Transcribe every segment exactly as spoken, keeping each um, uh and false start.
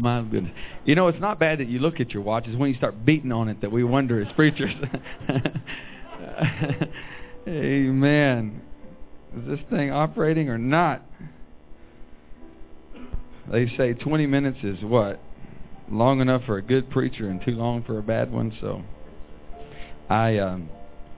my goodness. You know, it's not bad that you look at your watch. It's when you start beating on it that we wonder as preachers. Amen. Is this thing operating or not? They say twenty minutes is what? Long enough for a good preacher and too long for a bad one. So I um,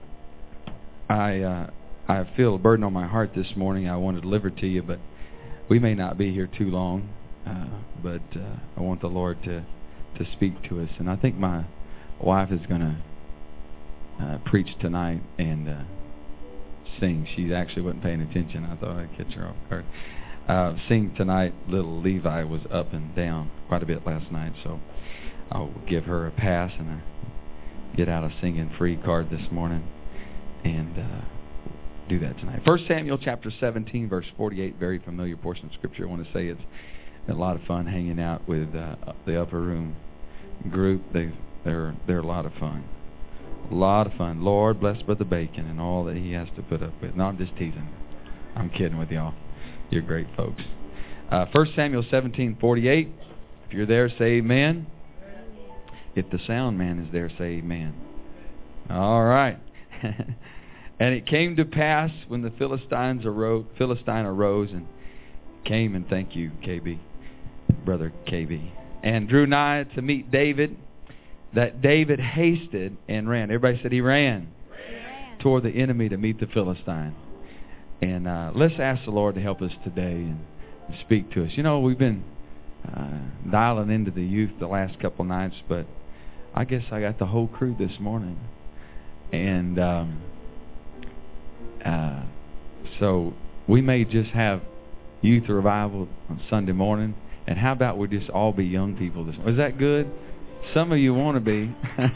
I uh, I feel a burden on my heart this morning. I want to deliver to you, but we may not be here too long. Uh, but uh, I want the Lord to to speak to us, and I think my wife is going to uh, preach tonight and uh, sing. She actually wasn't paying attention. I thought I'd catch her off guard. Uh, sing tonight. Little Levi was up and down quite a bit last night, so I'll give her a pass and a get out of singing free card this morning and uh, do that tonight. First Samuel chapter seventeen, verse forty-eight, very familiar portion of Scripture. I want to say it's a lot of fun hanging out with uh, the upper room group. They they're they're a lot of fun. A lot of fun. Lord bless Brother Bacon and all that he has to put up with. No, I'm just teasing. I'm kidding with y'all. You're great folks. Uh, First Samuel seventeen forty-eight. If you're there, say amen. If the sound man is there, say amen. All right. And it came to pass when the Philistines arose, Philistine arose and came, and thank you, K B, Brother K B, and drew nigh to meet David, that David hasted and ran. Everybody said he ran, ran. toward the enemy to meet the Philistine. And uh, let's ask the Lord to help us today and, and speak to us. You know, we've been uh, dialing into the youth the last couple nights, but I guess I got the whole crew this morning. And um, uh, so we may just have youth revival on Sunday morning. And how about we just all be young people this morning? Is that good? Some of you want to be.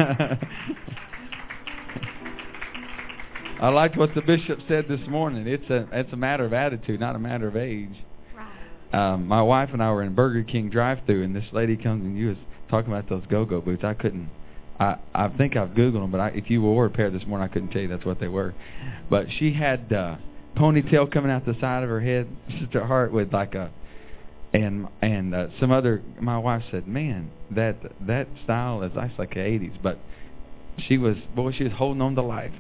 I liked what the bishop said this morning. It's a it's a matter of attitude, not a matter of age. Right. Um, my wife and I were in Burger King drive-thru, and this lady comes and you was talking about those go-go boots. I couldn't. I I think I've Googled them, but I, if you wore a pair this morning, I couldn't tell you that's what they were. But she had uh, ponytail coming out the side of her head, Sister Hart, with like a and and uh, some other. My wife said, "Man, that that style is that's like the eighties," but. She was, boy, she was holding on to life.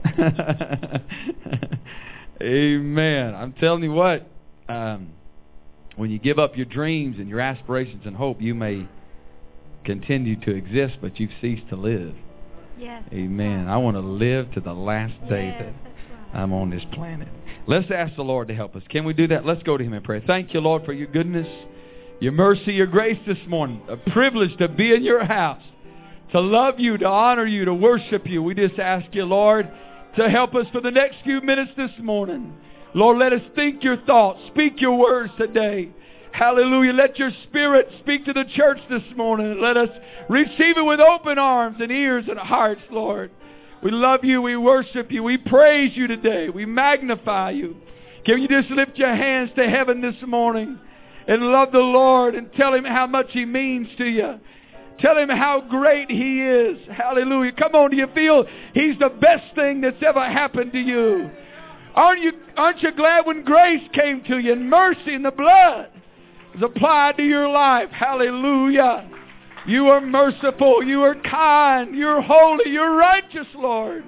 Amen. I'm telling you what, um, when you give up your dreams and your aspirations and hope, you may continue to exist, but you've ceased to live. Yes. Amen. I want to live to the last day yes, that right. I'm on this planet. Let's ask the Lord to help us. Can we do that? Let's go to Him in prayer. Thank you, Lord, for your goodness, your mercy, your grace this morning. A privilege to be in your house. To love you, to honor you, to worship you. We just ask you, Lord, to help us for the next few minutes this morning. Lord, let us think your thoughts, speak your words today. Hallelujah. Let your Spirit speak to the church this morning. Let us receive it with open arms and ears and hearts, Lord. We love you. We worship you. We praise you today. We magnify you. Can you just lift your hands to heaven this morning and love the Lord and tell Him how much He means to you? Tell Him how great He is. Hallelujah. Come on, do you feel He's the best thing that's ever happened to you? Aren't you, aren't you glad when grace came to you and mercy and the blood was applied to your life? Hallelujah. You are merciful. You are kind. You're holy. You're righteous, Lord.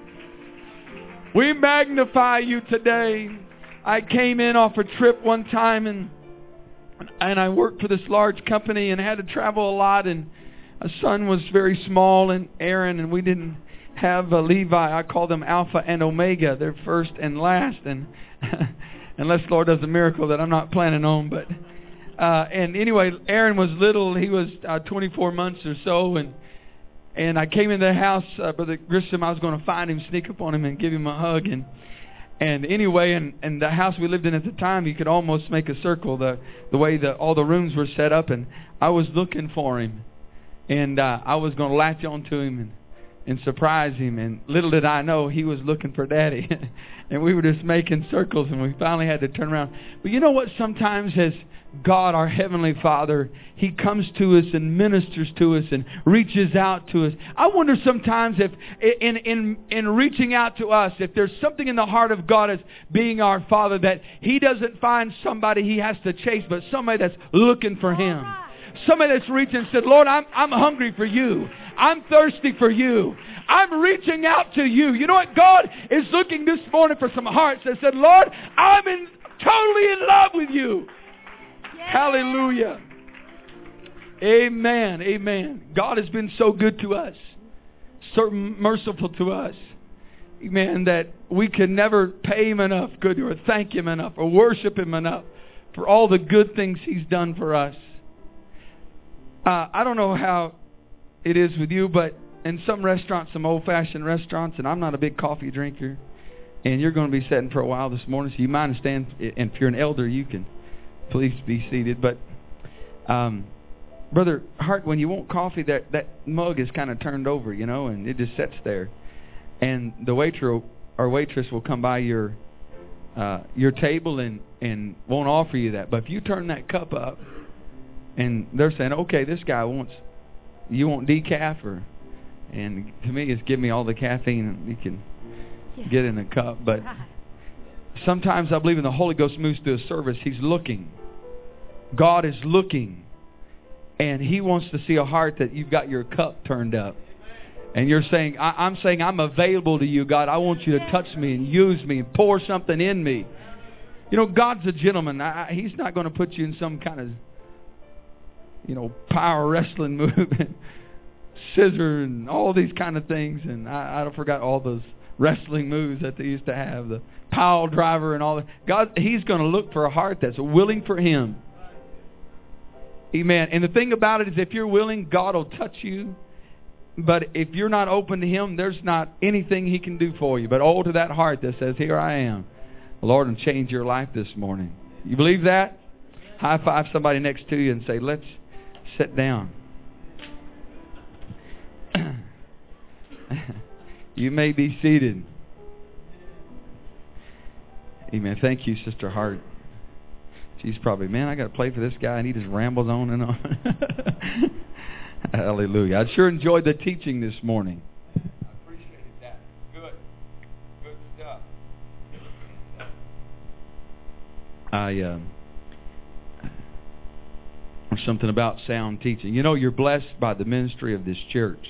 We magnify you today. I came in off a trip one time and, and I worked for this large company and had to travel a lot, and our son was very small, and Aaron, and we didn't have a Levi. I call them Alpha and Omega. They're first and last, and unless the Lord does a miracle that I'm not planning on. But uh, and anyway, Aaron was little. He was uh, twenty-four months or so, and and I came into the house, uh, Brother Grissom. I was going to find him, sneak up on him, and give him a hug. And and anyway, and, and the house we lived in at the time, you could almost make a circle. The the way that all the rooms were set up, and I was looking for him. And uh, I was going to latch on to him and, and surprise him. And little did I know he was looking for Daddy. And we were just making circles, and we finally had to turn around. But you know what? Sometimes as God, our Heavenly Father, He comes to us and ministers to us and reaches out to us. I wonder sometimes if in, in, in reaching out to us, if there's something in the heart of God as being our Father, that He doesn't find somebody He has to chase, but somebody that's looking for Him. Somebody that's reaching and said, Lord, I'm, I'm hungry for you. I'm thirsty for you. I'm reaching out to you. You know what? God is looking this morning for some hearts that said, Lord, I'm in, totally in love with you. Yeah. Hallelujah. Amen. Amen. God has been so good to us. So merciful to us. Amen. That we can never pay Him enough good or thank Him enough or worship Him enough for all the good things He's done for us. Uh, I don't know how it is with you, but in some restaurants, some old-fashioned restaurants, and I'm not a big coffee drinker, and you're going to be sitting for a while this morning, so you mind stand, and if you're an elder, you can please be seated. But, um, Brother Hart, when you want coffee, that, that mug is kind of turned over, you know, and it just sits there. And the waiter or waitress will come by your uh, your table and, and won't offer you that. But if you turn that cup up, and they're saying, okay, this guy wants, you want decaf, or, and to me it's give me all the caffeine you can yeah. get in a cup. But sometimes I believe when the Holy Ghost moves through a service, He's looking. God is looking. And He wants to see a heart that you've got your cup turned up. And you're saying, I, I'm saying, I'm available to you, God. I want you to touch me and use me and pour something in me. You know, God's a gentleman. I, He's not going to put you in some kind of, you know, power wrestling move and scissor and all these kind of things. And I, I forgot all those wrestling moves that they used to have, the pile driver and all that. God, He's going to look for a heart that's willing for Him. Amen. And the thing about it is, if you're willing, God will touch you. But if you're not open to Him, there's not anything He can do for you. But oh, to that heart that says, here I am. The Lord will change your life this morning. You believe that? High five somebody next to you and say, let's sit down. You may be seated. Amen. Thank you, Sister Hart. She's probably, man, I got to play for this guy, and he just rambles on and on. Hallelujah. I sure enjoyed the teaching this morning. I appreciated that. Good. Good stuff. I, um, something about sound teaching. You know, you're blessed by the ministry of this church.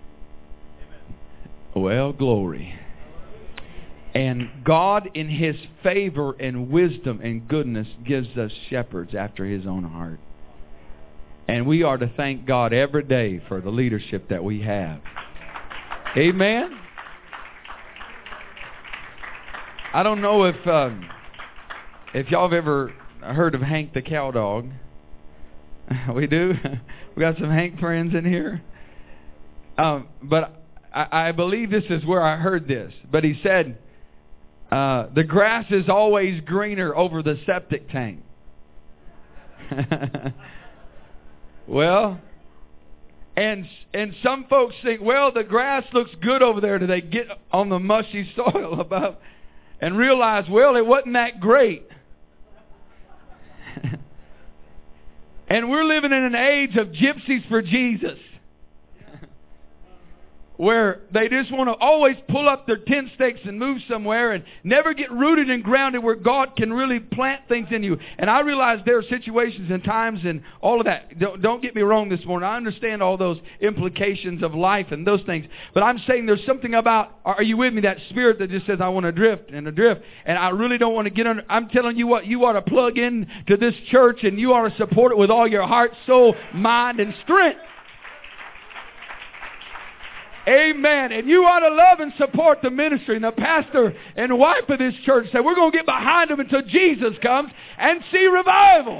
Amen. Well, glory. And God, in His favor and wisdom and goodness, gives us shepherds after His own heart. And we are to thank God every day for the leadership that we have. Amen? I don't know if um, if y'all have ever heard of Hank the Cow Dog. We do? We got some Hank friends in here. Um, but I, I believe this is where I heard this. But he said, uh, the grass is always greener over the septic tank. Well, and and some folks think, well, the grass looks good over there till they get on the mushy soil above and realize, well, it wasn't that great. And we're living in an age of gypsies for Jesus, where they just want to always pull up their tent stakes and move somewhere and never get rooted and grounded where God can really plant things in you. And I realize there are situations and times and all of that. Don't, don't get me wrong this morning. I understand all those implications of life and those things. But I'm saying there's something about, are you with me, that spirit that just says, I want to drift and adrift. And I really don't want to get under. I'm telling you what, you ought to plug in to this church and you ought to support it with all your heart, soul, mind, and strength. Amen. And you ought to love and support the ministry. And the pastor and wife of this church said, we're going to get behind them until Jesus comes and see revival.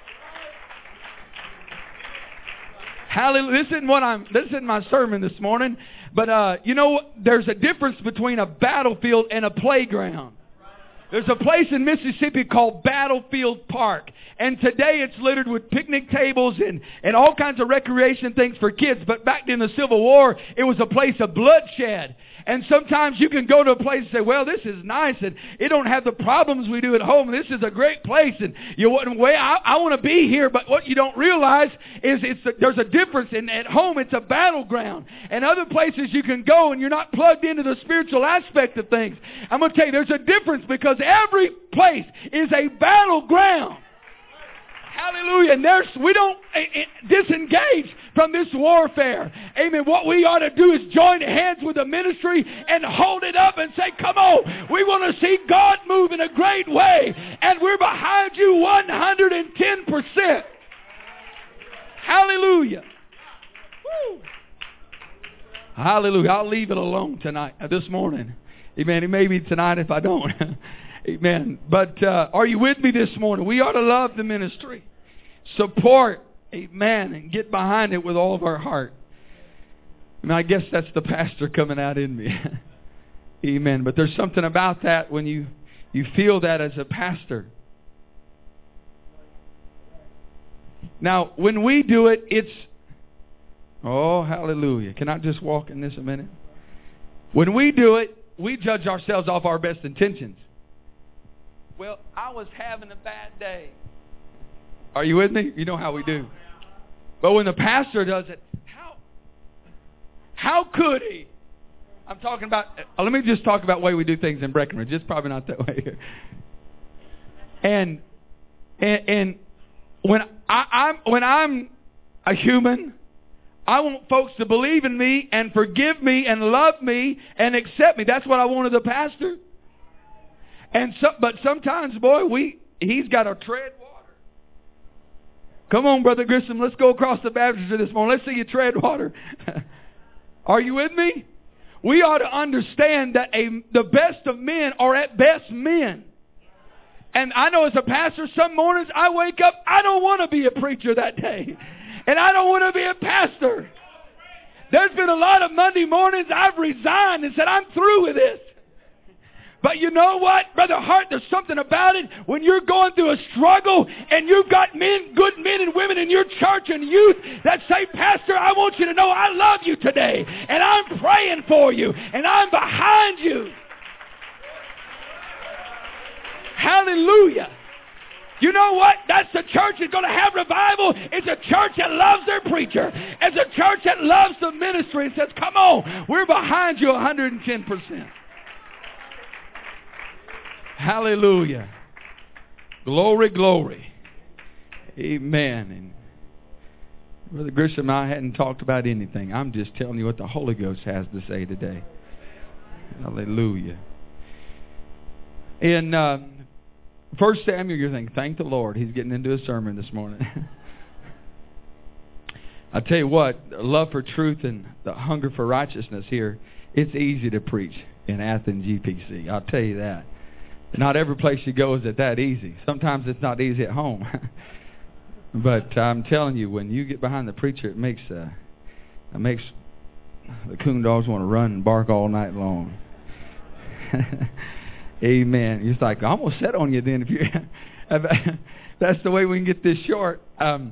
Hallelujah. This isn't what I'm, this isn't my sermon this morning. But, uh, you know, there's a difference between a battlefield and a playground. There's a place in Mississippi called Battlefield Park. And today it's littered with picnic tables and, and all kinds of recreation things for kids. But back in the Civil War, it was a place of bloodshed. And sometimes you can go to a place and say, well, this is nice and it don't have the problems we do at home. This is a great place. And you want, well, I, I want to be here. But what you don't realize is it's a, there's a difference. And at home, it's a battleground. And other places you can go and you're not plugged into the spiritual aspect of things. I'm going to tell you, there's a difference because every place is a battleground. Hallelujah. And there's, we don't uh, disengage from this warfare. Amen. What we ought to do is join hands with the ministry and hold it up and say, come on, we want to see God move in a great way. And we're behind you one hundred ten percent. Hallelujah. Woo. Hallelujah. I'll leave it alone tonight, uh, this morning. Amen. It may be tonight if I don't. Amen. But uh, are you with me this morning? We ought to love the ministry. Support. Amen. And get behind it with all of our heart. I mean, I guess that's the pastor coming out in me. Amen. But there's something about that when you, you feel that as a pastor. Now, when we do it, it's... Oh, hallelujah. Can I just walk in this a minute? When we do it, we judge ourselves off our best intentions. Well, I was having a bad day. Are you with me? You know how we do. But when the pastor does it, how, how could he? I'm talking about, uh, let me just talk about the way we do things in Breckenridge. It's probably not that way here. And, and, and when, I, I'm, when I'm a human, I want folks to believe in me and forgive me and love me and accept me. That's what I want as a pastor. And so, but sometimes, boy, we he's got to tread water. Come on, Brother Grissom, let's go across the baptistry this morning. Let's see you tread water. Are you with me? We ought to understand that a, the best of men are at best men. And I know as a pastor, some mornings I wake up, I don't want to be a preacher that day. And I don't want to be a pastor. There's been a lot of Monday mornings I've resigned and said, I'm through with this. But you know what, Brother Hart, there's something about it when you're going through a struggle and you've got men, good men and women in your church and youth that say, Pastor, I want you to know I love you today. And I'm praying for you. And I'm behind you. Hallelujah. You know what? That's the church that's going to have revival. It's a church that loves their preacher. It's a church that loves the ministry and says, come on, we're behind you one hundred ten percent. Hallelujah. Glory, glory. Amen. And Brother Grisham and I hadn't talked about anything. I'm just telling you what the Holy Ghost has to say today. Hallelujah. In uh, First Samuel, you're thinking, thank the Lord, he's getting into a sermon this morning. I tell you what, love for truth and the hunger for righteousness here, it's easy to preach in Athens G P C. I'll tell you that. Not every place you go is it that easy. Sometimes it's not easy at home. But I'm telling you, when you get behind the preacher, it makes uh, it makes the coon dogs want to run and bark all night long. Amen. You're like, I'm going to set on you then. If you, that's the way we can get this short. Um,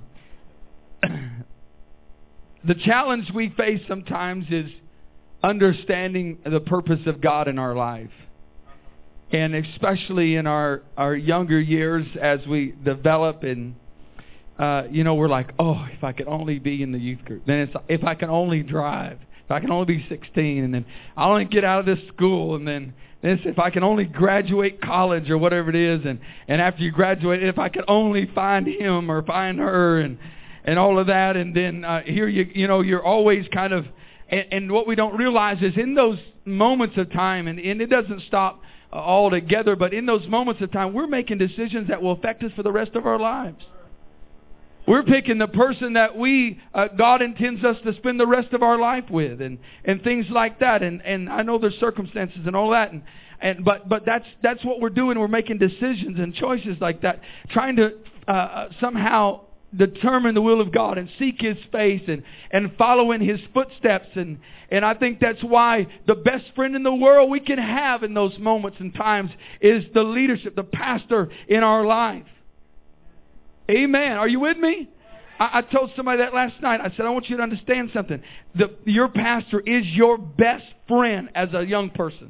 the challenge we face sometimes is understanding the purpose of God in our life. And especially in our, our younger years as we develop and, uh, you know, we're like, oh, if I could only be in the youth group. Then it's if I can only drive. If I can only be sixteen. And then I'll only get out of this school. And then this, if I can only graduate college or whatever it is. And, and after you graduate, if I could only find him or find her and, and all of that. And then uh, here, you you know, you're always kind of, and, and what we don't realize is in those moments of time, and, and it doesn't stop altogether, but in those moments of time, we're making decisions that will affect us for the rest of our lives. We're picking the person that we, uh, God intends us to spend the rest of our life with, and, and things like that. And, and I know there's circumstances and all that, and, and but but that's that's what we're doing. We're making decisions and choices like that, trying to uh, somehow determine the will of God and seek His face and, and follow in His footsteps. And, and I think that's why the best friend in the world we can have in those moments and times is the leadership, the pastor in our life. Amen. Are you with me? I, I told somebody that last night. I said, I want you to understand something. The, your pastor is your best friend as a young person.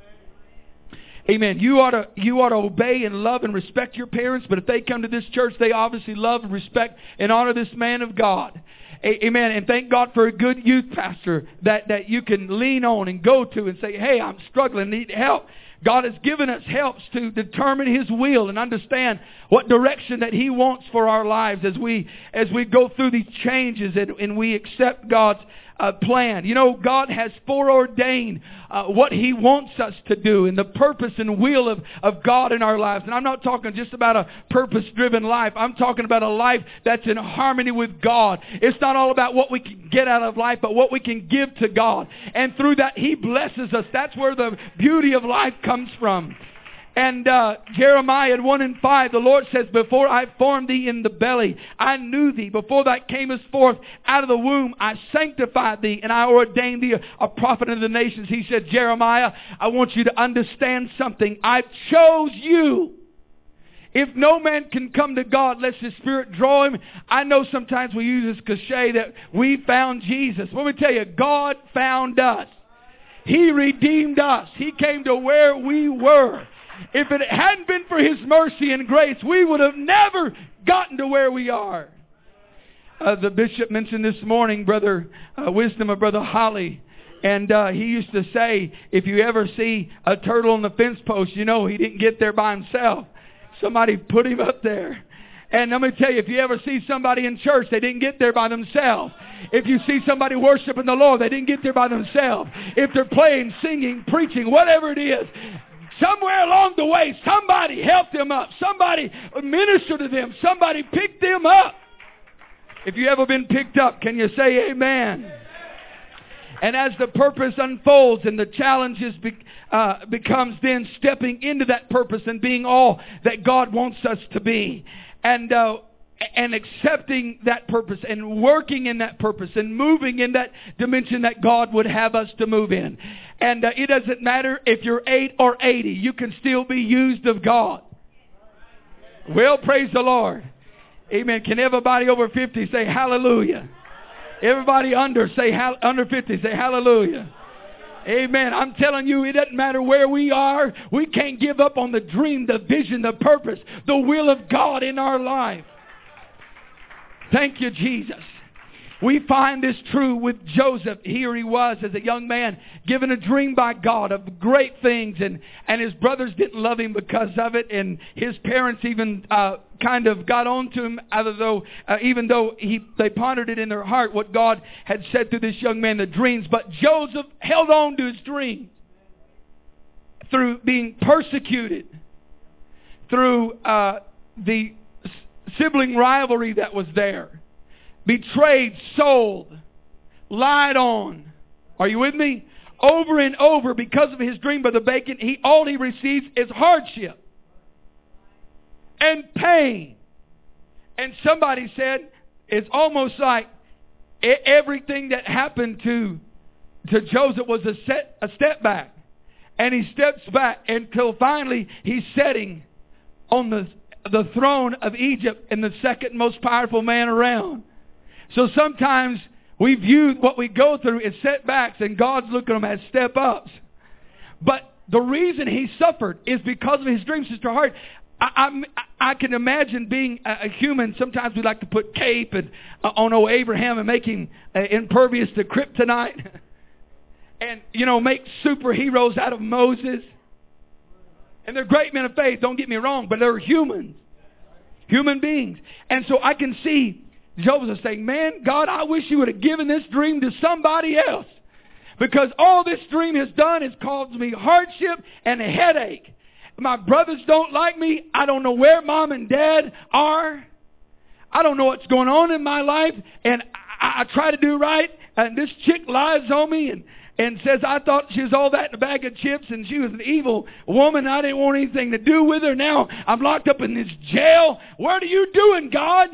Amen. You ought to you ought to obey and love and respect your parents, but if they come to this church, they obviously love and respect and honor this man of God. Amen. And thank God for a good youth pastor that, that you can lean on and go to and say, hey, I'm struggling, need help. God has given us helps to determine His will and understand what direction that He wants for our lives as we as we go through these changes and, and we accept God's uh, plan. You know, God has foreordained uh, what He wants us to do and the purpose and will of, of God in our lives. And I'm not talking just about a purpose-driven life. I'm talking about a life that's in harmony with God. It's not all about what we can get out of life, but what we can give to God. And through that, He blesses us. That's where the beauty of life comes from. And uh, Jeremiah one and five, the Lord says, before I formed thee in the belly, I knew thee. Before thou camest forth out of the womb, I sanctified thee, and I ordained thee a, a prophet unto the nations. He said, Jeremiah, I want you to understand something. I chose you. If no man can come to God unless His Spirit draw him. I know sometimes we use this cliche that we found Jesus. Let me tell you, God found us. He redeemed us. He came to where we were. If it hadn't been for His mercy and grace, we would have never gotten to where we are. Uh, the bishop mentioned this morning, Brother uh, Wisdom of Brother Holly. And uh, he used to say, if you ever see a turtle on the fence post, you know he didn't get there by himself. Somebody put him up there. And let me tell you, if you ever see somebody in church, they didn't get there by themselves. If you see somebody worshiping the Lord, they didn't get there by themselves. If they're playing, singing, preaching, whatever it is, somewhere along the way, somebody helped them up. Somebody ministered to them. Somebody picked them up. If you ever been picked up, can you say amen? And as the purpose unfolds and the challenges be, uh, becomes then stepping into that purpose and being all that God wants us to be. And uh, and accepting that purpose and working in that purpose and moving in that dimension that God would have us to move in. And uh, it doesn't matter if you're eight or eighty. You can still be used of God. Well, praise the Lord. Amen. Can everybody over fifty say hallelujah? Everybody under say under fifty say hallelujah. Amen. I'm telling you, it doesn't matter where we are. We can't give up on the dream, the vision, the purpose, the will of God in our life. Thank you, Jesus. We find this true with Joseph. Here he was as a young man, given a dream by God of great things, and, and his brothers didn't love him because of it, and his parents even uh, kind of got on to him, though, uh, even though he, they pondered it in their heart, what God had said to this young man, the dreams. But Joseph held on to his dream through being persecuted, through uh, the sibling rivalry that was there. Betrayed, sold, lied on. Are you with me? Over and over, because of his dream, Brother Bacon, he all he receives is hardship and pain. And somebody said it's almost like everything that happened to to Joseph was a set a step back, and he steps back until finally he's sitting on the the throne of Egypt and the second most powerful man around. So sometimes we view what we go through as setbacks, and God's looking at them as step-ups. But the reason he suffered is because of his dream, Sister Hart. I, I, I can imagine being a, a human. Sometimes we like to put cape and, uh, on old Abraham and make him uh, impervious to kryptonite. And, you know, make superheroes out of Moses. And they're great men of faith, don't get me wrong, but they're humans. Human beings. And so I can see Joseph saying, man, God, I wish you would have given this dream to somebody else. Because all this dream has done is caused me hardship and a headache. My brothers don't like me. I don't know where mom and dad are. I don't know what's going on in my life. And I, I try to do right. And this chick lies on me and, and says I thought she was all that in a bag of chips and she was an evil woman. I didn't want anything to do with her. Now I'm locked up in this jail. What are you doing, God?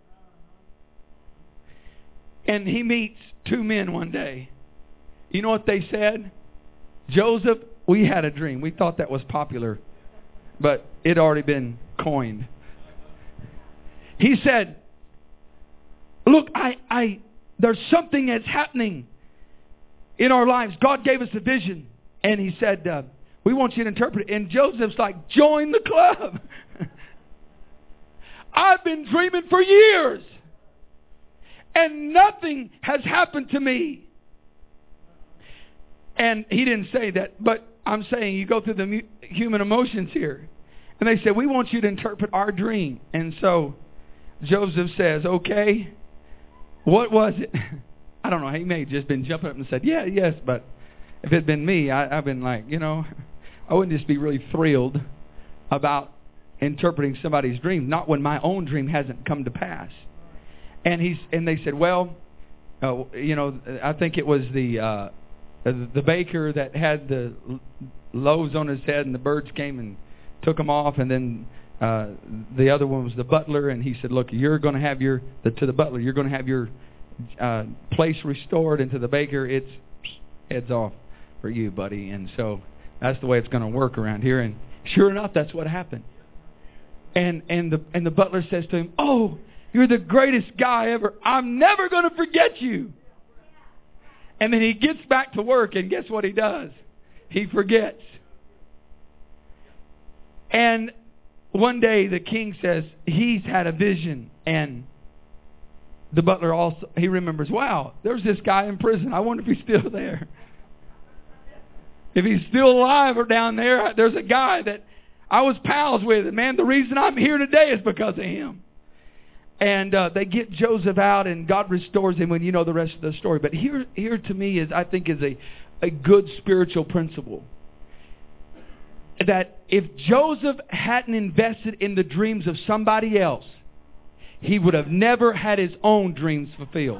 And he meets two men one day. You know what they said? Joseph, we had a dream. We thought that was popular, but it had already been coined. He said, look, I, I, there's something that's happening in our lives. God gave us a vision. And he said, uh, we want you to interpret it. And Joseph's like, join the club. I've been dreaming for years. And nothing has happened to me. And he didn't say that. But I'm saying you go through the mu- human emotions here. And they said, we want you to interpret our dream. And so Joseph says, okay, what was it? I don't know. He may have just been jumping up and said, yeah, yes. But if it had been me, I, I've been like, you know, I wouldn't just be really thrilled about interpreting somebody's dream, not when my own dream hasn't come to pass. And he's and they said, well, uh, you know, I think it was the uh, the baker that had the loaves on his head, and the birds came and took them off, and then uh, the other one was the butler, and he said, look, you're going to have your the, to the butler, you're going to have your uh, place restored, and to the baker, it's heads off for you, buddy. And so that's the way it's going to work around here. And sure enough, that's what happened. And and the and the butler says to him, oh, you're the greatest guy ever. I'm never going to forget you. And then he gets back to work, and guess what he does? He forgets. And one day the king says he's had a vision, and the butler also, he remembers, wow, there's this guy in prison. I wonder if he's still there. If he's still alive or down there, there's a guy that I was pals with. And man, the reason I'm here today is because of him. And uh, they get Joseph out, and God restores him, and you know the rest of the story. But here, here to me is, I think, is a, a good spiritual principle. That if Joseph hadn't invested in the dreams of somebody else, he would have never had his own dreams fulfilled.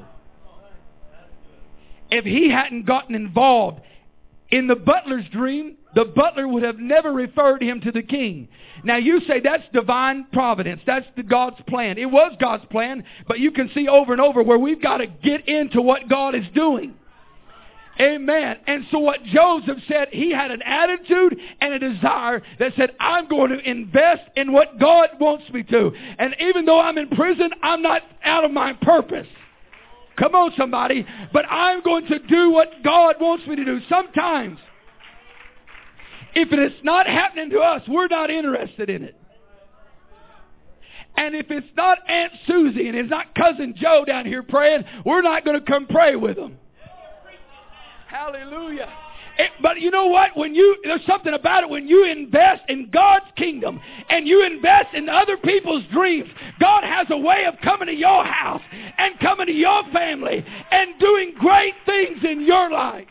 If he hadn't gotten involved in the butler's dream, the butler would have never referred him to the king. Now you say that's divine providence. That's the God's plan. It was God's plan, but you can see over and over where we've got to get into what God is doing. Amen. And so what Joseph said, he had an attitude and a desire that said, I'm going to invest in what God wants me to. And even though I'm in prison, I'm not out of my purpose. Come on, somebody. But I'm going to do what God wants me to do. Sometimes, if it is not happening to us, we're not interested in it. And if it's not Aunt Susie and it's not Cousin Joe down here praying, we're not going to come pray with them. Hallelujah. It, but you know what? When you there's something about it when you invest in God's kingdom and you invest in other people's dreams, God has a way of coming to your house and coming to your family and doing great things in your life.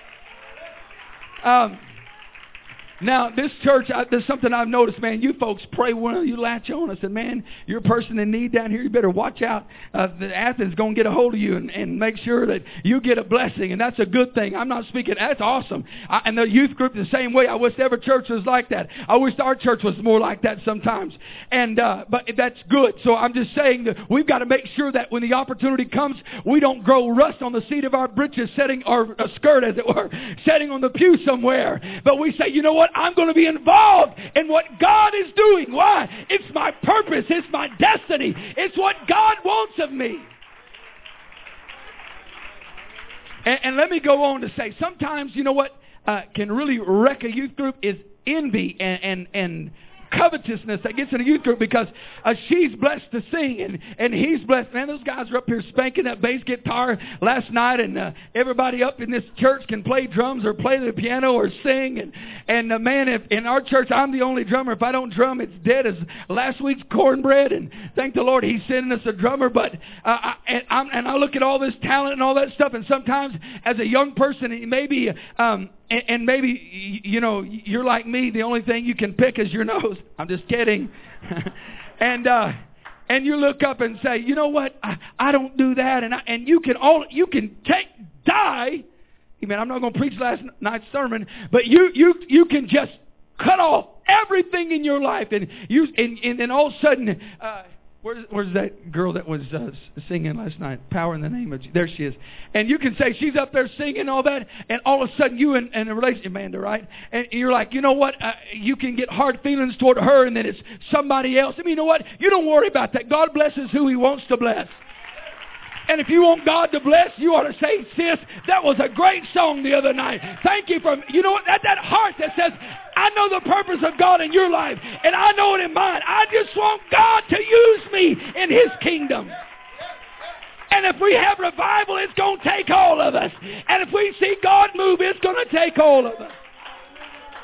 Um, now, this church, I, there's something I've noticed, man. You folks pray when you latch on. I said, man, you're a person in need down here. You better watch out. Uh, the Athens going to get a hold of you and, and make sure that you get a blessing. And that's a good thing. I'm not speaking. That's awesome. I, and the youth group the same way. I wish every church was like that. I wish our church was more like that sometimes. And uh, but that's good. So I'm just saying that we've got to make sure that when the opportunity comes, we don't grow rust on the seat of our britches, setting or a skirt, as it were, setting on the pew somewhere. But we say, you know what? I'm going to be involved in what God is doing. Why? It's my purpose. It's my destiny. It's what God wants of me. And, and let me go on to say, sometimes, you know what uh, can really wreck a youth group is envy and and, and covetousness that gets in a youth group, because uh, she's blessed to sing and, and he's blessed. Man, those guys are up here spanking that bass guitar last night, and uh, everybody up in this church can play drums or play the piano or sing. And, and uh, man, if in our church I'm the only drummer. If I don't drum, it's dead as last week's cornbread. And thank the Lord he's sending us a drummer. But uh, I, and, I'm, and I look at all this talent and all that stuff, and sometimes as a young person, maybe um, And, and maybe, you know, you're like me. The only thing you can pick is your nose. I'm just kidding. and uh, and you look up and say, you know what? I, I don't do that. And I, and you can all you can take die. Amen. I'm not going to preach last night's sermon, but you you you can just cut off everything in your life, and you and and then all of a sudden. Uh, Where's, where's that girl that was uh, singing last night? Power in the name of Jesus. There she is. And you can say she's up there singing all that, and all of a sudden you in, in a relationship, Amanda, right? And you're like, you know what? Uh, you can get hard feelings toward her, and then it's somebody else. I mean, you know what? You don't worry about that. God blesses who He wants to bless. And if you want God to bless, you ought to say, sis, that was a great song the other night. Thank you for, you know what, that, that heart that says, I know the purpose of God in your life, and I know it in mine. I just want God to use me in His kingdom. And if we have revival, it's going to take all of us. And if we see God move, it's going to take all of us.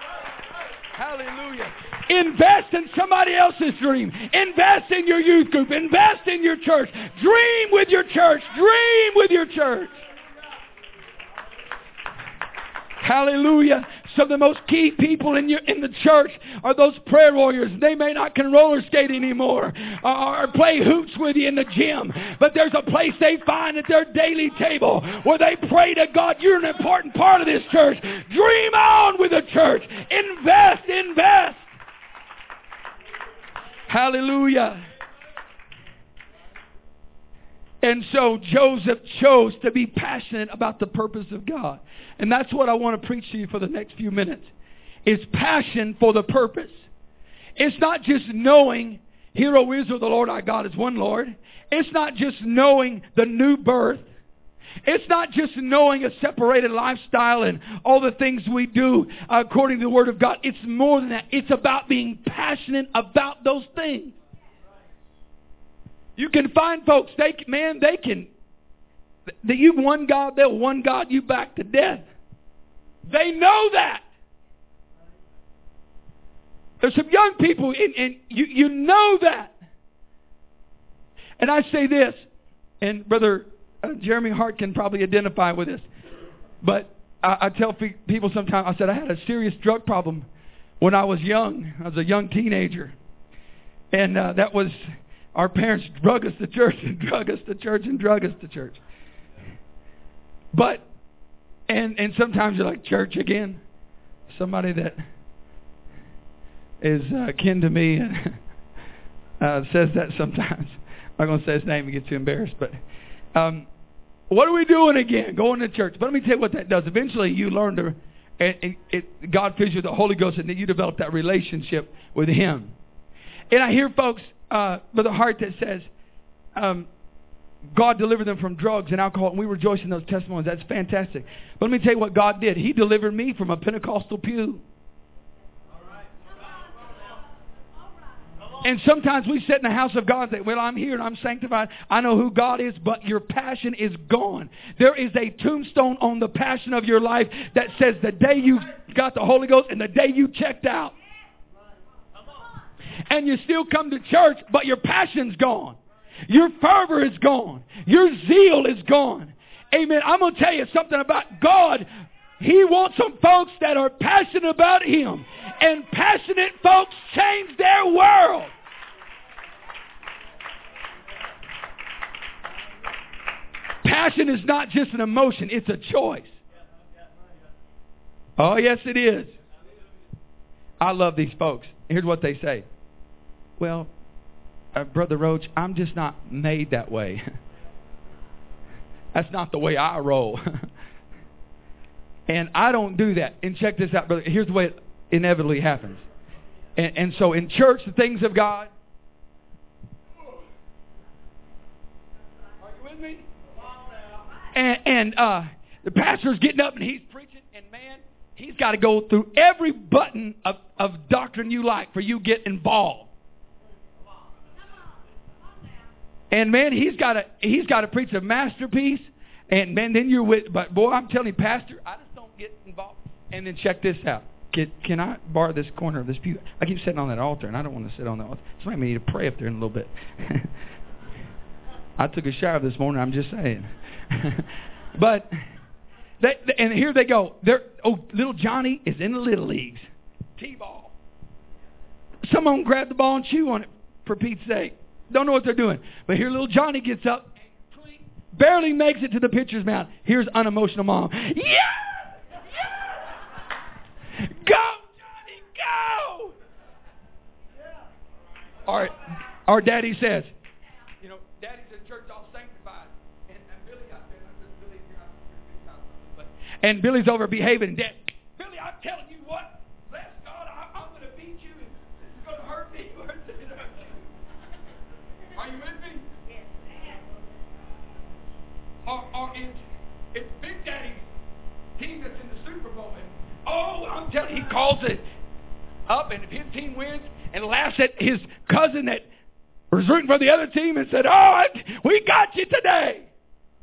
Hallelujah. Invest in somebody else's dream. Invest in your youth group. Invest in your church. Dream with your church. Dream with your church. Hallelujah. So the most key people in your in the church are those prayer warriors. They may not can roller skate anymore or, or play hoops with you in the gym, but there's a place they find at their daily table where they pray to God. You're an important part of this church. Dream on with the church. Invest, invest. Hallelujah. And so Joseph chose to be passionate about the purpose of God. And that's what I want to preach to you for the next few minutes. Is passion for the purpose. It's not just knowing, Hear, O Israel, the Lord our God is one Lord. It's not just knowing the new birth. It's not just knowing a separated lifestyle and all the things we do according to the Word of God. It's more than that. It's about being passionate about those things. You can find folks, they man, they can, that you one God, they'll one God you back to death. They know that. There's some young people, and, and you, you know that. And I say this, and Brother uh, Jeremy Hart can probably identify with this, but I, I tell pe- people sometimes, I said I had a serious drug problem when I was young. I was a young teenager. And uh, that was... Our parents drug us to church and drug us to church and drug us to church. But, and and sometimes you're like, church again? Somebody that is uh, kin to me and uh, says that sometimes. I'm not going to say his name and get too embarrassed. But um, what are we doing again? Going to church. But let me tell you what that does. Eventually you learn to, and, and it, God fills you with the Holy Ghost and then you develop that relationship with Him. And I hear folks, Uh, Brother Hart, that says um, God delivered them from drugs and alcohol, and we rejoice in those testimonies. That's fantastic. But let me tell you what God did. He delivered me from a Pentecostal pew. And sometimes we sit in the house of God and say, well, I'm here and I'm sanctified. I know who God is, but your passion is gone. There is a tombstone on the passion of your life that says the day you got the Holy Ghost and the day you checked out. And you still come to church, but your passion's gone. Your fervor is gone. Your zeal is gone. Amen. I'm going to tell you something about God. He wants some folks that are passionate about Him. And passionate folks change their world. Passion is not just an emotion. It's a choice. Oh, yes, it is. I love these folks. Here's what they say. Well, uh, Brother Roach, I'm just not made that way. That's not the way I roll. And I don't do that. And check this out, brother. Here's the way it inevitably happens. And, and so in church, the things of God. Are you with me? And, and uh, the pastor's getting up and he's preaching. And man, he's got to go through every button of, of doctrine you like for you to get involved. And man, he's got to he's got to preach a masterpiece. And man, then you're with. But boy, I'm telling you, Pastor, I just don't get involved. And then check this out. Can, can I borrow this corner of this pew? I keep sitting on that altar, and I don't want to sit on the altar. Somebody may need to pray up there in a little bit. I took a shower this morning. I'm just saying. But they, and here they go. They're, oh, little Johnny is in the little leagues, T-ball. Some of them grab the ball and chew on it. For Pete's sake. Don't know what they're doing. But here little Johnny gets up, barely makes it to the pitcher's mound. Here's unemotional mom. Yeah! Yeah! Go, Johnny, go! Our, our daddy says, you know, daddy's in church all sanctified. And, and Billy got there. Billy, but, and Billy's over behaving. Dad, Billy, I'm telling you what. Bless God, I, I'm going to beat you. And this is going to hurt me. Are you with me? Yes. Or, or it's, it's Big Daddy's team that's in the Super Bowl. And, oh, I'm telling you, he calls it up, and if his team wins, and laughs at his cousin that was rooting for the other team and said, oh, I, we got you today.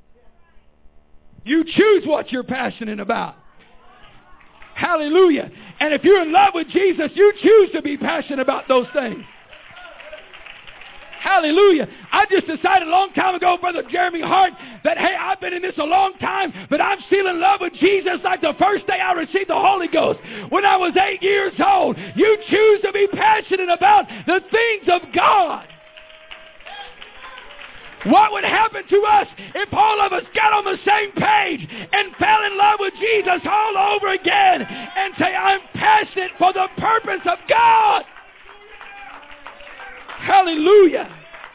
You choose what you're passionate about. Hallelujah. And if you're in love with Jesus, you choose to be passionate about those things. Hallelujah. I just decided a long time ago, Brother Jeremy Hart, that, hey, I've been in this a long time, but I'm still in love with Jesus like the first day I received the Holy Ghost when I was eight years old. You choose to be passionate about the things of God. What would happen to us if all of us got on the same page and fell in love with Jesus all over again and say, I'm passionate for the purpose of God? Hallelujah.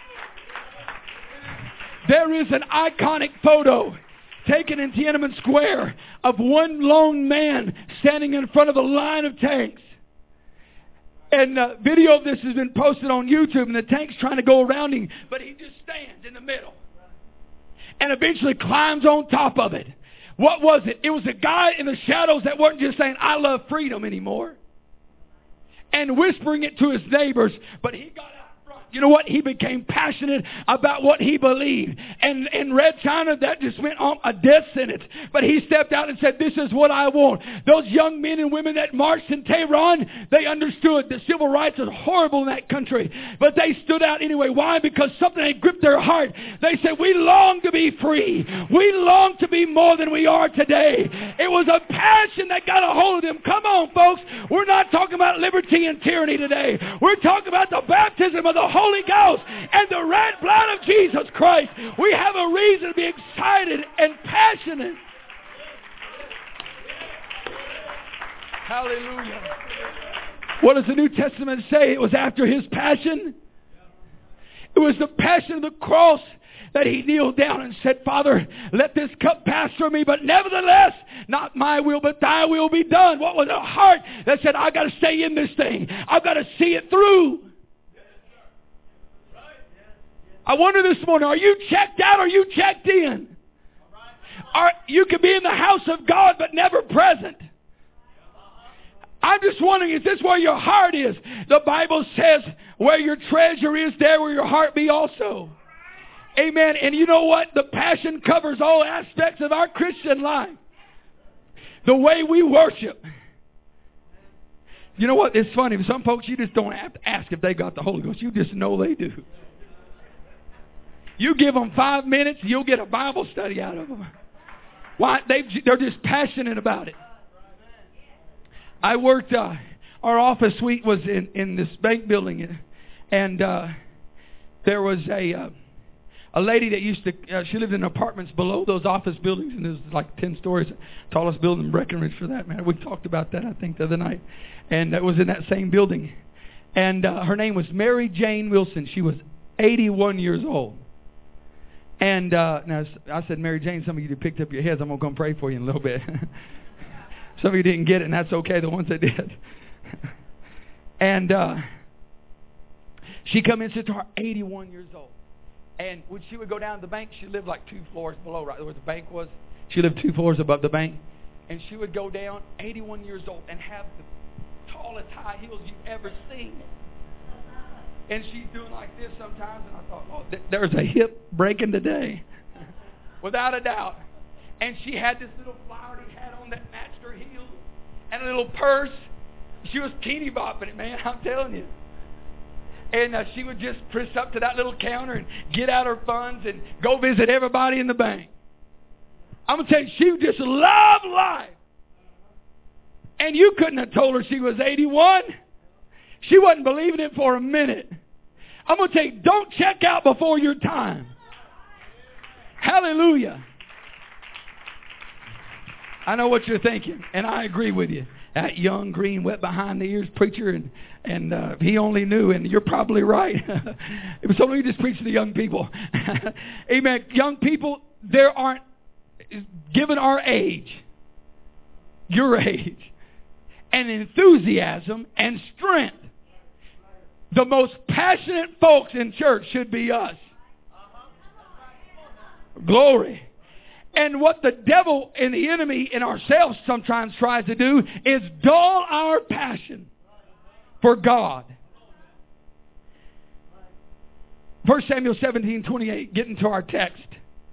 There is an iconic photo taken in Tiananmen Square of one lone man standing in front of a line of tanks. And a video of this has been posted on YouTube, and the tank's trying to go around him, but he just stands in the middle and eventually climbs on top of it. What was it? It was a guy in the shadows that wasn't just saying, I love freedom anymore, and whispering it to his neighbors, but he got out. You know what? He became passionate about what he believed. And in Red China, that just went on a death sentence. But he stepped out and said, this is what I want. Those young men and women that marched in Tehran, they understood that civil rights is horrible in that country. But they stood out anyway. Why? Because something had gripped their heart. They said, we long to be free. We long to be more than we are today. It was a passion that got a hold of them. Come on, folks. We're not talking about liberty and tyranny today. We're talking about the baptism of the Holy Holy Ghost and the red blood of Jesus Christ. We have a reason to be excited and passionate. Hallelujah. What does the New Testament say? It was after his passion. It was the passion of the cross that he kneeled down and said, Father, let this cup pass from me, but nevertheless, not my will, but thy will be done. What was a heart that said, I've got to stay in this thing. I've got to see it through. I wonder this morning, are you checked out or are you checked in? Are, you could be in the house of God but never present. I'm just wondering, is this where your heart is? The Bible says, where your treasure is, there will your heart be also. Amen. And you know what? The passion covers all aspects of our Christian life. The way we worship. You know what? It's funny. Some folks, you just don't have to ask if they got the Holy Ghost. You just know they do. You give them five minutes, you'll get a Bible study out of them. Why? They, they're just passionate about it. I worked, uh, our office suite was in, in this bank building, and uh, there was a uh, a lady that used to, uh, she lived in apartments below those office buildings, and it was like ten stories, tallest building in Breckenridge for that matter. We talked about that, I think, the other night. And that was in that same building. And uh, her name was Mary Jane Wilson. She was eighty-one years old. And uh, now I said, Mary Jane, some of you picked up your heads. I'm going to come pray for you in a little bit. Some of you didn't get it, and that's okay, the ones that did. And uh, she come in, sister, eighty-one years old. And when she would go down to the bank, she lived like two floors below, right where the bank was. She lived two floors above the bank. And she would go down, eighty-one years old, and have the tallest high heels you've ever seen. And she's doing like this sometimes, and I thought, oh, th- there's a hip breaking today. Without a doubt. And she had this little flowery hat on that matched her heels, and a little purse. She was teeny bopping it, man, I'm telling you. And uh, she would just press up to that little counter and get out her funds and go visit everybody in the bank. I'm going to tell you, she just loved life. And you couldn't have told her she was eighty-one. She wasn't believing it for a minute. I'm going to tell you, don't check out before your time. Hallelujah. I know what you're thinking, and I agree with you. That young, green, wet behind the ears preacher, and, and uh, he only knew, and you're probably right. So let me just preach to the young people. Amen. Young people, there aren't, given our age, your age, and enthusiasm and strength, the most passionate folks in church should be us. Glory. And what the devil and the enemy and ourselves sometimes tries to do is dull our passion for God. First Samuel seventeen twenty-eight, getting to our text.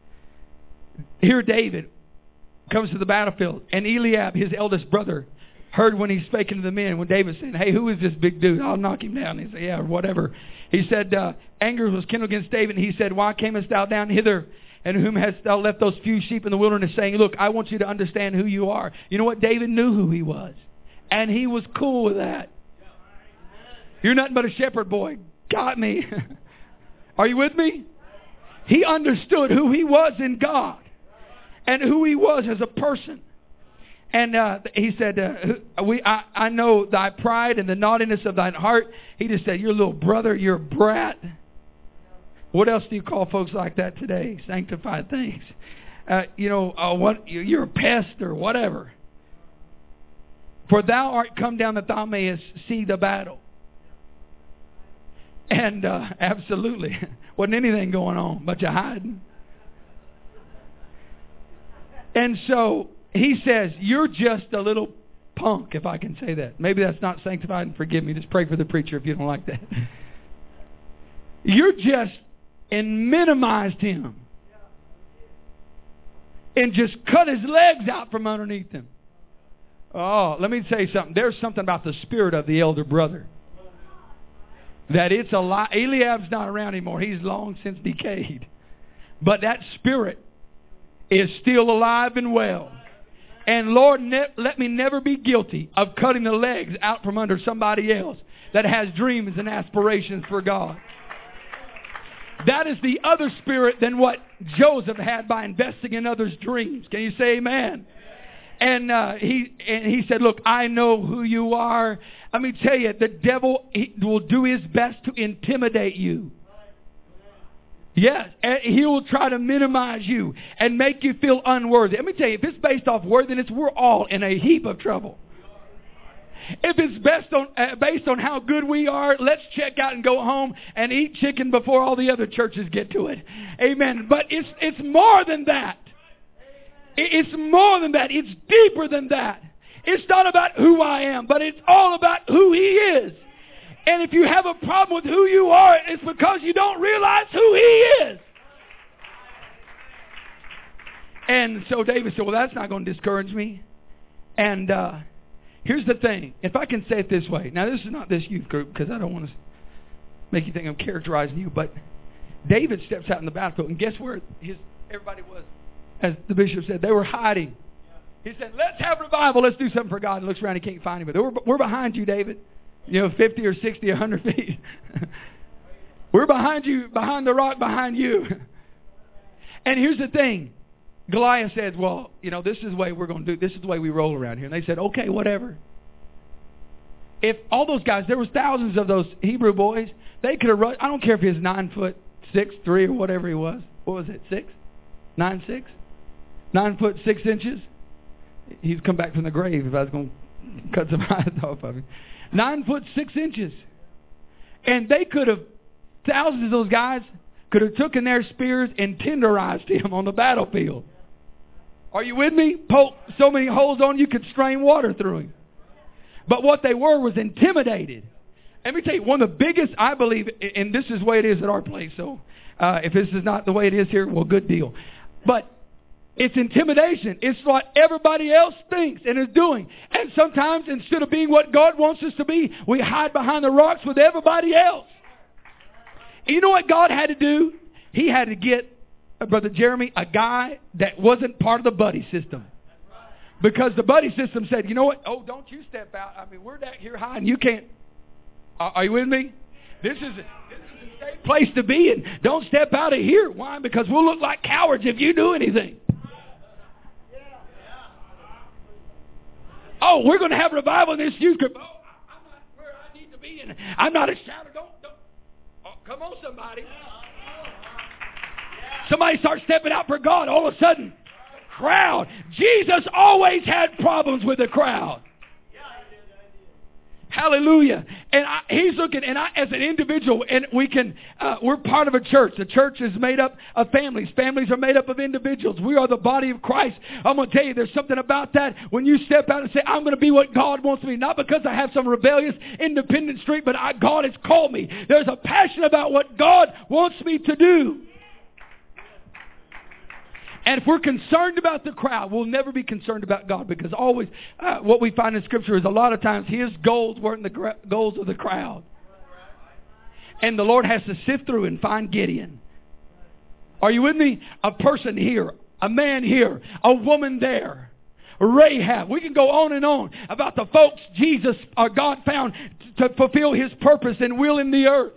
Here David comes to the battlefield, and Eliab, his eldest brother, heard when he spake unto the men, when David said, hey, who is this big dude? I'll knock him down. He said, yeah, whatever. He said, uh, anger was kindled against David. And he said, why camest thou down hither? And whom hast thou left those few sheep in the wilderness? Saying, look, I want you to understand who you are. You know what? David knew who he was. And he was cool with that. You're nothing but a shepherd boy. Got me. Are you with me? He understood who he was in God. And who he was as a person. And uh, he said, uh, "We, I, I know thy pride and the naughtiness of thine heart." He just said, "You're a little brother, you're a brat." What else do you call folks like that today? Sanctified things. Uh, you know, uh, what? You're a pest or whatever. For thou art come down that thou mayest see the battle. And uh, absolutely, wasn't anything going on, but you hiding. And so he says, you're just a little punk, if I can say that. Maybe that's not sanctified, and forgive me. Just pray for the preacher if you don't like that. You're just, and minimized him. And just cut his legs out from underneath him. Oh, let me say something. There's something about the spirit of the elder brother. That it's a lie. Eliab's not around anymore. He's long since decayed. But that spirit is still alive and well. And Lord, ne- let me never be guilty of cutting the legs out from under somebody else that has dreams and aspirations for God. That is the other spirit than what Joseph had by investing in others' dreams. Can you say amen? And uh, he and he said, look, I know who you are. Let me tell you, the devil he will do his best to intimidate you. Yes, and he will try to minimize you and make you feel unworthy. Let me tell you, if it's based off worthiness, we're all in a heap of trouble. If it's based on, uh, based on how good we are, let's check out and go home and eat chicken before all the other churches get to it. Amen. But it's it's more than that. It's more than that. It's deeper than that. It's not about who I am, but it's all about who He is. And if you have a problem with who you are, it's because you don't realize who He is. And so David said, well, that's not going to discourage me. And uh, here's the thing. If I can say it this way. Now, this is not this youth group because I don't want to make you think I'm characterizing you. But David steps out in the battlefield. And guess where his everybody was? As the bishop said, they were hiding. He said, let's have revival. Let's do something for God. And looks around, he can't find anybody. We're, we're behind you, David. You know, fifty or sixty, a hundred feet. We're behind you, behind the rock, behind you. And here's the thing. Goliath said, well, you know, this is the way we're going to do. This is the way we roll around here. And they said, okay, whatever. If all those guys, there was thousands of those Hebrew boys, they could have run. I don't care if he was nine foot six, three, or whatever he was. What was it, six? Nine, six? Nine foot, six inches? He's come back from the grave if I was going to cut some eyes off of him. Nine foot, six inches. And they could have, thousands of those guys could have taken their spears and tenderized him on the battlefield. Are you with me? Poke so many holes on you could strain water through him. But what they were was intimidated. Let me tell you, one of the biggest, I believe, and this is the way it is at our place, so uh, if this is not the way it is here, well, good deal. But it's intimidation. It's what everybody else thinks and is doing. And sometimes, instead of being what God wants us to be, we hide behind the rocks with everybody else. You know what God had to do? He had to get, uh, Brother Jeremy, a guy that wasn't part of the buddy system. Because the buddy system said, you know what? Oh, don't you step out. I mean, we're down here high and you can't. Are, are you with me? This is, a, this is a safe place to be, and don't step out of here. Why? Because we'll look like cowards if you do anything. Oh, we're going to have revival in this youth group. Oh, I'm not where I need to be, and I'm not a shouter. Don't, don't. Oh, come on, somebody. Somebody starts stepping out for God. All of a sudden, crowd. Jesus always had problems with the crowd. Hallelujah. And I, he's looking, and I, as an individual, and we can, uh, we're part of a church. The church is made up of families. Families are made up of individuals. We are the body of Christ. I'm going to tell you, there's something about that when you step out and say, I'm going to be what God wants me. Not because I have some rebellious, independent streak, but I, God has called me. There's a passion about what God wants me to do. And if we're concerned about the crowd, we'll never be concerned about God, because always uh, what we find in Scripture is a lot of times His goals weren't the gra- goals of the crowd. And the Lord has to sift through and find Gideon. Are you with me? A person here, a man here, a woman there, Rahab. We can go on and on about the folks Jesus or God found to fulfill His purpose and will in the earth.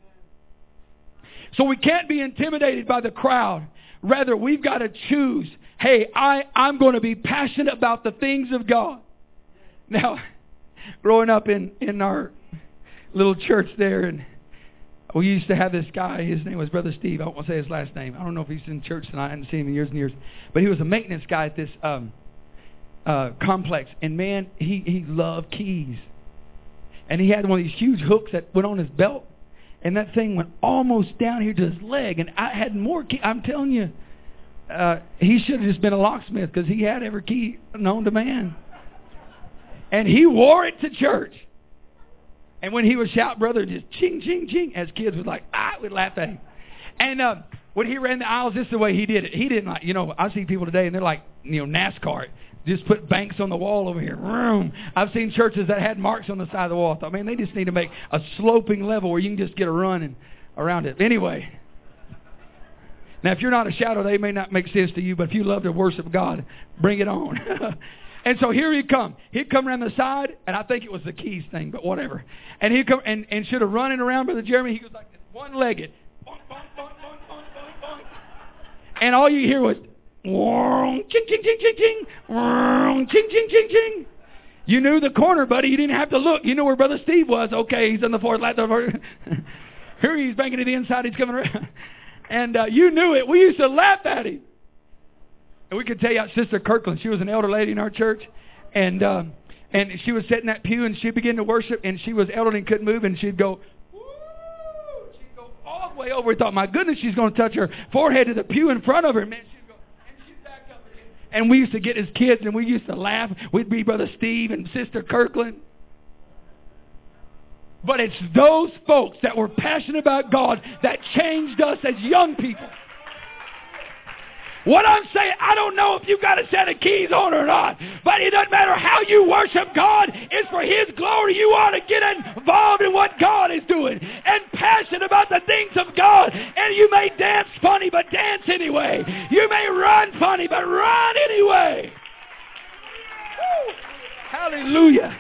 So we can't be intimidated by the crowd. Rather, we've got to choose, hey, I, I'm going to be passionate about the things of God. Now, growing up in, in our little church there, and we used to have this guy, his name was Brother Steve. I won't say his last name. I don't know if he's in church tonight. I haven't seen him in years and years. But he was a maintenance guy at this um, uh, complex. And man, he, he loved keys. And he had one of these huge hooks that went on his belt. And that thing went almost down here to his leg. And I had more keys. I'm telling you, uh, he should have just been a locksmith, because he had every key known to man. And he wore it to church. And when he would shout, brother, just ching, ching, ching, as kids was like, ah, we'd laugh at him. And uh, when he ran the aisles, this is the way he did it. He didn't like, you know, I see people today and they're like, you know, NASCAR. Just put banks on the wall over here. Vroom. I've seen churches that had marks on the side of the wall. I thought, man, they just need to make a sloping level where you can just get a run and around it. Anyway. Now, if you're not a shouter, they may not make sense to you, but if you love to worship God, bring it on. And so here he'd come. He'd come around the side, and I think it was the keys thing, but whatever. And he'd come, and, and should have running around Brother Jeremy. He goes like this, one-legged. Bonk, bonk, bonk, bonk, bonk, bonk, bonk. And all you hear was, ching, ching, ching, ching, ching, ching, ching, ching, ching. You knew the corner, buddy. You didn't have to look. You knew where Brother Steve was. Okay, he's on the fourth lap. Here he's banking to the inside. He's coming around. And uh, you knew it. We used to laugh at him. And we could tell you, Sister Kirkland, she was an elder lady in our church. And uh, and she would sit in that pew, and she'd begin to worship. And she was elderly and couldn't move. And she'd go, woo! She'd go all the way over. We thought, my goodness, she's going to touch her forehead to the pew in front of her. Man, she'd go, and she'd back up again. And we used to get as kids, and we used to laugh. We'd be Brother Steve and Sister Kirkland. But it's those folks that were passionate about God that changed us as young people. What I'm saying, I don't know if you've got a set of keys on or not, but it doesn't matter how you worship God. It's for His glory. You ought to get involved in what God is doing and passionate about the things of God. And you may dance funny, but dance anyway. You may run funny, but run anyway. Woo. Hallelujah.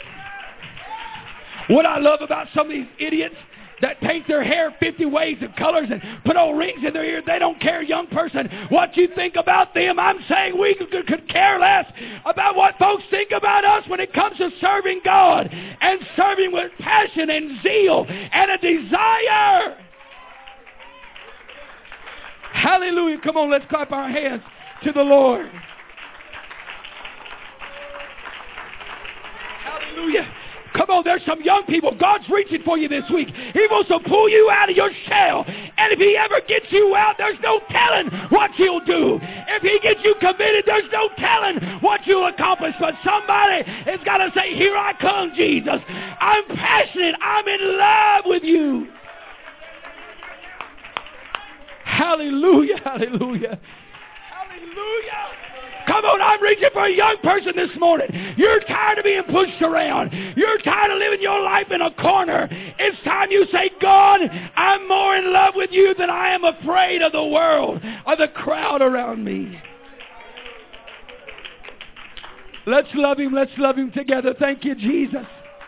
What I love about some of these idiots that paint their hair fifty ways of colors and put old rings in their ears, they don't care, young person, what you think about them. I'm saying we could care less about what folks think about us when it comes to serving God and serving with passion and zeal and a desire. Hallelujah. Come on, let's clap our hands to the Lord. Hallelujah. Come on, there's some young people. God's reaching for you this week. He wants to pull you out of your shell. And if He ever gets you out, there's no telling what He'll do. If He gets you committed, there's no telling what you'll accomplish. But somebody has got to say, here I come, Jesus. I'm passionate. I'm in love with you. Hallelujah, hallelujah, hallelujah. Come on, I'm reaching for a young person this morning. You're tired of being pushed around. You're tired of living your life in a corner. It's time you say, God, I'm more in love with you than I am afraid of the world or the crowd around me. Let's love Him. Let's love Him together. Thank you, Jesus.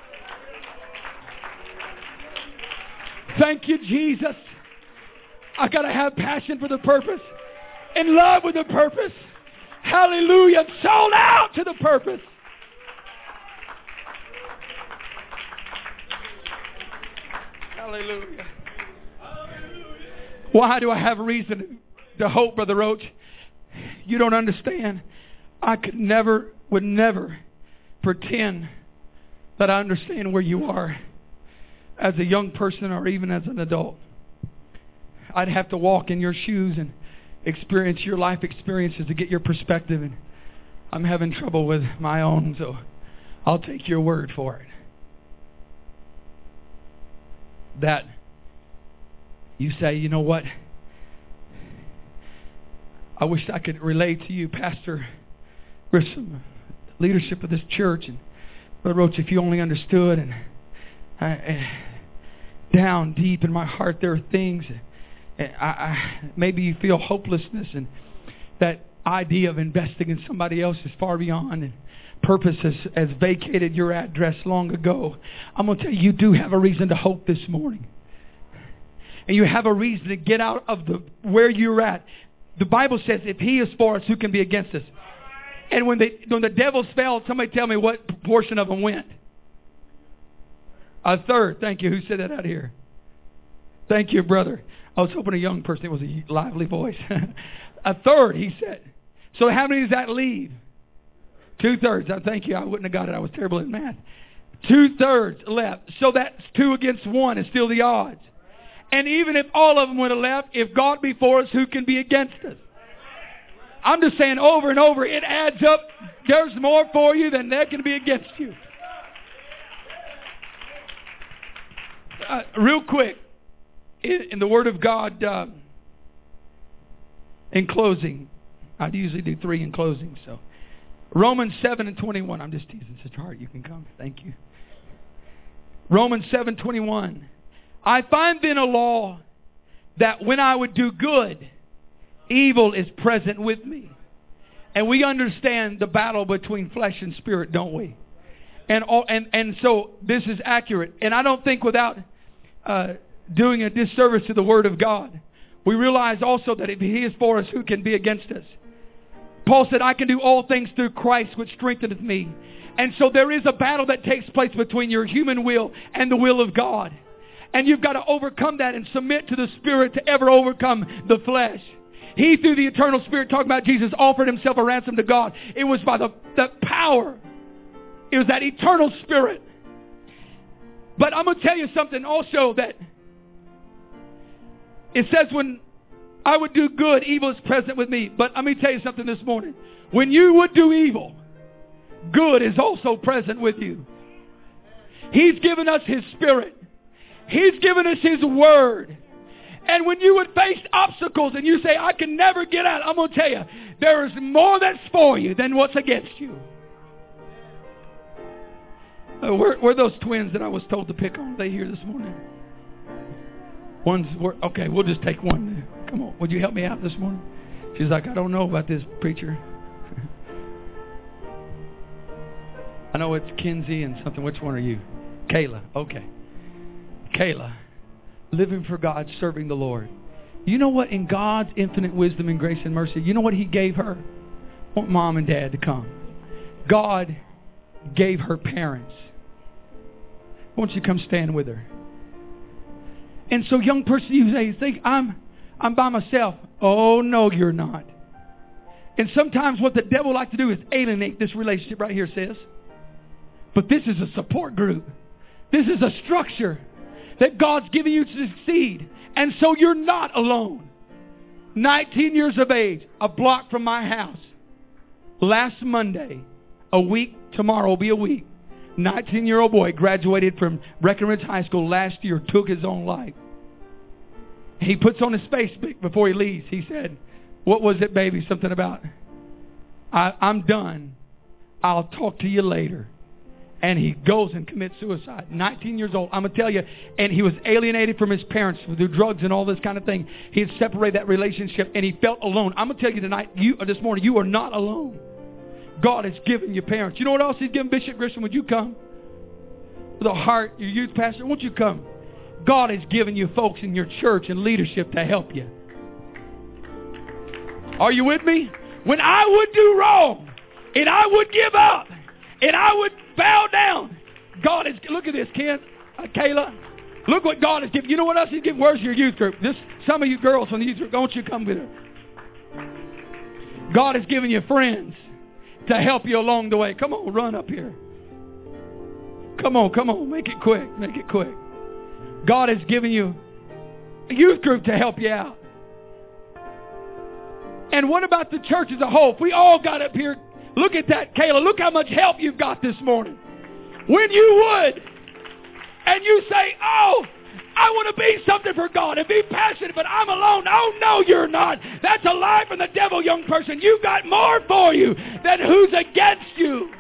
Thank you, Jesus. I got to have passion for the purpose, in love with the purpose. Hallelujah. Sold out to the purpose. Hallelujah. Why do I have reason to hope, Brother Roach? You don't understand. I could never, would never pretend that I understand where you are as a young person or even as an adult. I'd have to walk in your shoes and experience your life experiences to get your perspective, and I'm having trouble with my own, so I'll take your word for it. That you say, you know what? I wish I could relate to you, Pastor Grissom, the leadership of this church. And Brother Roach, if you only understood. And I, I, down deep in my heart, there are things. And I, I, maybe you feel hopelessness, and that idea of investing in somebody else is far beyond. And purpose has, has vacated your address long ago. I'm going to tell you, you do have a reason to hope this morning. And you have a reason to get out of the where you're at. The Bible says, if He is for us, who can be against us? And when they when the devils fell, somebody tell me what portion of them went. A third. Thank you. Who said that out here? Thank you, brother. I was hoping a young person. It was a lively voice. A third, he said. So how many does that leave? Two-thirds. I thank you. I wouldn't have got it. I was terrible at math. Two-thirds left. So that's two against one is still the odds. And even if all of them would have left, if God be for us, who can be against us? I'm just saying over and over, it adds up. There's more for you than there can be against you. Uh, real quick, in, in the Word of God, uh, in closing, I usually do three in closing. So Romans seven and twenty-one. I'm just teasing. Sister Hart, you can come. Thank you. Romans seven twenty-one. I find then a law that when I would do good, evil is present with me. And we understand the battle between flesh and spirit, don't we? And all, and, and so this is accurate. And I don't think without uh, doing a disservice to the Word of God, we realize also that if He is for us, who can be against us? Paul said, I can do all things through Christ which strengtheneth me. And so there is a battle that takes place between your human will and the will of God. And you've got to overcome that and submit to the Spirit to ever overcome the flesh. He, through the eternal Spirit, talking about Jesus, offered Himself a ransom to God. It was by the, the power. It was that eternal Spirit. But I'm going to tell you something also, that it says when I would do good, evil is present with me. But let me tell you something this morning. When you would do evil, good is also present with you. He's given us His Spirit. He's given us His Word. And when you would face obstacles and you say, I can never get out, I'm going to tell you, there is more that's for you than what's against you. Uh, where, where are those twins that I was told to pick on? Are they here this morning? One's, okay, we'll just take one. Come on, would you help me out this morning? She's like, I don't know about this, preacher. I know it's Kinsey and something. Which one are you? Kayla. Okay. Kayla, living for God, serving the Lord. You know what? In God's infinite wisdom and grace and mercy, you know what He gave her? I want mom and dad to come. God gave her parents. Won't you come stand with her? And so, young person, you say, you think, I'm, I'm by myself. Oh, no, you're not. And sometimes what the devil likes to do is alienate this relationship right here, sis. But this is a support group. This is a structure that God's giving you to succeed. And so you're not alone. nineteen years of age, a block from my house. Last Monday, a week, tomorrow will be a week. nineteen-year-old boy graduated from Breckenridge High School last year, took his own life. He puts on his Facebook before he leaves. He said, what was it, baby? Something about, I, I'm done. I'll talk to you later. And he goes and commits suicide. nineteen years old. I'm going to tell you. And he was alienated from his parents through drugs and all this kind of thing. He had separated that relationship and he felt alone. I'm going to tell you tonight, you or this morning, you are not alone. God has given you parents. You know what else He's given? Bishop Grisham, would you come? With a heart, your youth pastor, won't you come? God has given you folks in your church and leadership to help you. Are you with me? When I would do wrong and I would give up and I would bow down, God is, look at this, Ken, uh, Kayla. Look what God has given. You know what else He's given? Where's your youth group? This, some of you girls from the youth group, don't you come with her? God has given you friends to help you along the way. Come on, run up here. Come on, come on. Make it quick. Make it quick. God has given you a youth group to help you out. And what about the church as a whole? If we all got up here, look at that, Kayla. Look how much help you've got this morning. When you would, and you say, oh, I want to be something for God and be passionate, but I'm alone. Oh, no, you're not. That's a lie from the devil, young person. You've got more for you than who's against you.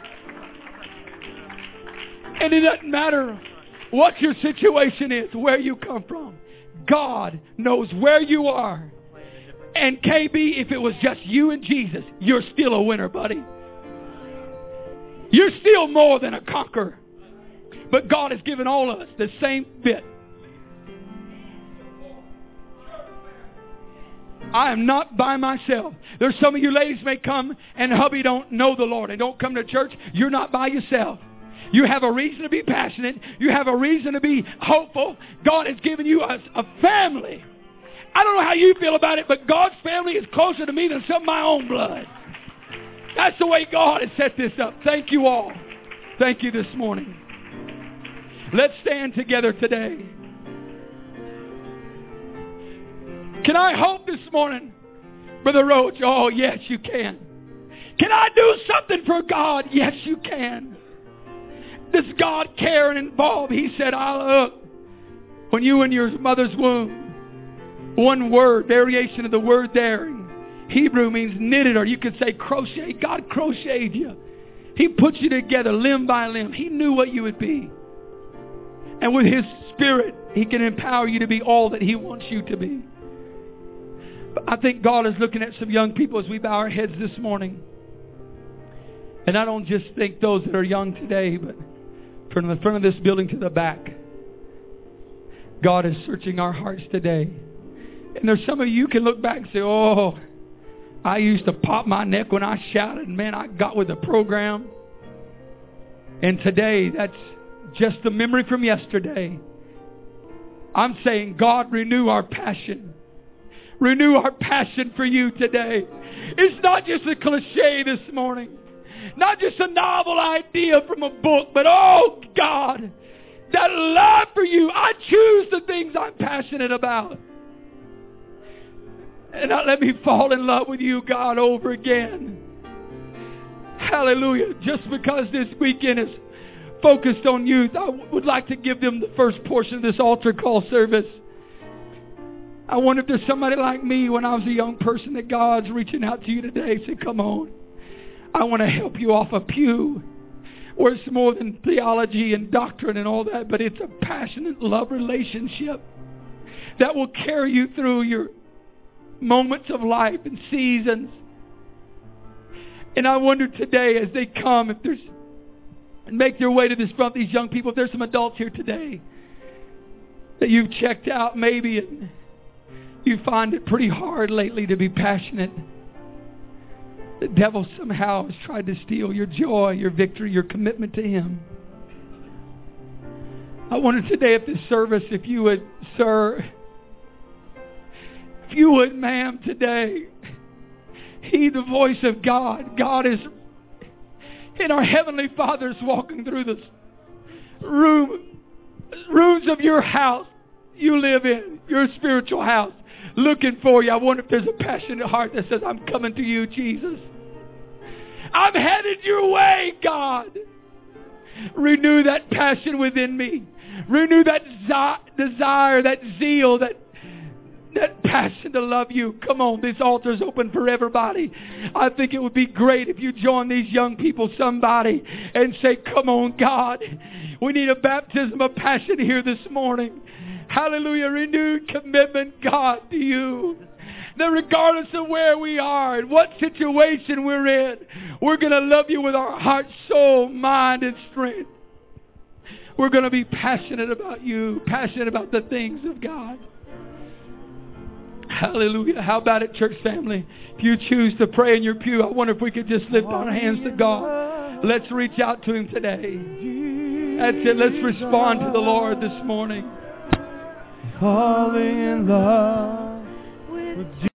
And it doesn't matter what your situation is, where you come from. God knows where you are. And K B, if it was just you and Jesus, you're still a winner, buddy. You're still more than a conqueror. But God has given all of us the same bit. I am not by myself. There's some of you ladies may come and hubby don't know the Lord and don't come to church. You're not by yourself. You have a reason to be passionate. You have a reason to be hopeful. God has given you a, a family. I don't know how you feel about it, but God's family is closer to me than some of my own blood. That's the way God has set this up. Thank you all. Thank you this morning. Let's stand together today. Can I hope this morning, Brother Roach? Oh, yes, you can. Can I do something for God? Yes, you can. Does God care and involve? He said, I look, when you were in your mother's womb, one word, variation of the word there in Hebrew means knitted, or you could say crochet. God crocheted you. He put you together limb by limb. He knew what you would be. And with His Spirit, He can empower you to be all that He wants you to be. But I think God is looking at some young people as we bow our heads this morning. And I don't just think those that are young today, but from the front of this building to the back, God is searching our hearts today. And there's some of you can look back and say, oh, I used to pop my neck when I shouted. Man, I got with the program. And today, that's just a memory from yesterday. I'm saying, God, renew our passion. Renew our passion for you today. It's not just a cliche this morning. Not just a novel idea from a book, but oh, God, that love for you. I choose the things I'm passionate about. And not let me fall in love with you, God, over again. Hallelujah. Just because this weekend is focused on youth, I would like to give them the first portion of this altar call service. I wonder if there's somebody like me when I was a young person that God's reaching out to you today. Say, come on. I want to help you off a pew where it's more than theology and doctrine and all that, but it's a passionate love relationship that will carry you through your moments of life and seasons. And I wonder today as they come, if there's and make their way to this front, these young people, if there's some adults here today that you've checked out maybe and you find it pretty hard lately to be passionate. The devil somehow has tried to steal your joy, your victory, your commitment to Him. I wonder today if this service, if you would, sir, if you would, ma'am, today, heed the voice of God. God is in our Heavenly Father's walking through the room, rooms of your house you live in, your spiritual house, looking for you. I wonder if there's a passionate heart that says, I'm coming to you, Jesus. I'm headed your way, God. Renew that passion within me. Renew that zi- desire, that zeal, that that passion to love you. Come on, this altar's open for everybody. I think it would be great if you join these young people, somebody, and say, come on, God. We need a baptism of passion here this morning. Hallelujah. Renewed commitment, God, to you. That regardless of where we are and what situation we're in, we're going to love you with our heart, soul, mind, and strength. We're going to be passionate about you, passionate about the things of God. Hallelujah. How about it, church family? If you choose to pray in your pew, I wonder if we could just lift our hands to God. Let's reach out to Him today. That's it. Let's respond to the Lord this morning. Falling in love with Jesus.